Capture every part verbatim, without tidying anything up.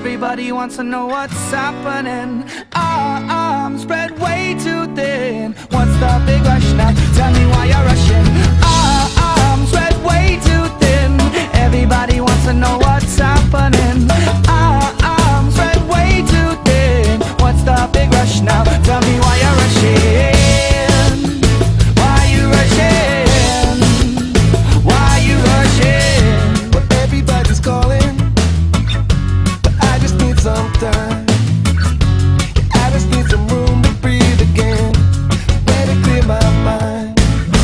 Everybody wants to know what's happening. Our arms spread way too thin. What's the big rush now? Tell me why you're rushing. Our arms spread way too thin. Everybody wants to know what's happening. Our arms spread way too thin. What's the big rush now? Tell me why you're rushing. Why you rushing? Why you rushing? Well, everybody's calling, but I just need some time. I just need some room to breathe again. Better clear my mind.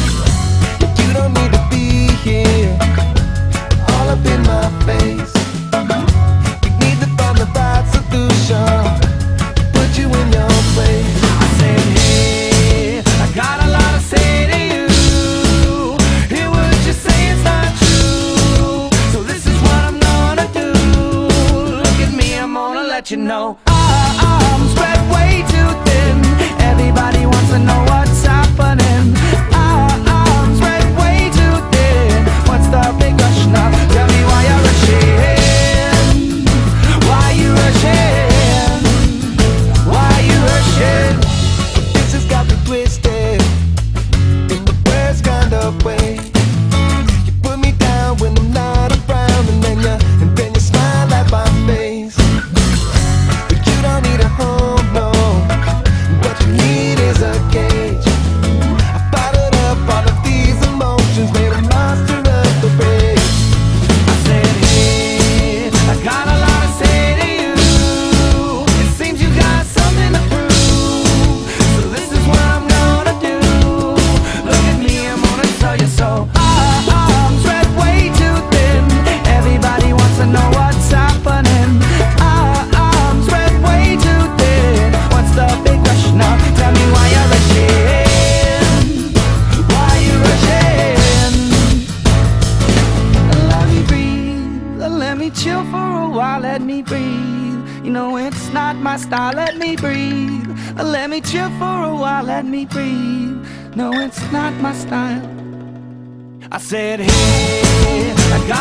You don't need to be here, all up in my face. We need to find the right solution, put you in your place. I said, hey, I got a lot to say to you. Hear what you say, it's not true. So this is what I'm gonna do. Look at me, I'm gonna let you know. Our arms spread way too thin. Everybody wants to know what's happening. Our arms spread way too thin. What's the big rush now? Tell me why you're rushing. Why you rushing? Why you rushing? This has got me twisted in the worst kind of way. You put me down when I'm not around, and then you, and then you smile at my face. But you don't need a home, no. What you need is a cage. I bottled up all of these emotions, made a monster of the rage. I said, hey, I got a lot to say to you. It seems you got something to prove. So this is what I'm gonna do. Look at me, I'm gonna tell you so. Our arms spread way too thin. Everybody wants to know what's happening. Our arms spread way too thin. What's the big rush now? Tell me why you're rushing. Why you rushing? Let me breathe, let me chill for a while, let me breathe. You know it's not my style, let me breathe. Let me chill for a while, let me breathe. No, it's not my style. I said, hey, I got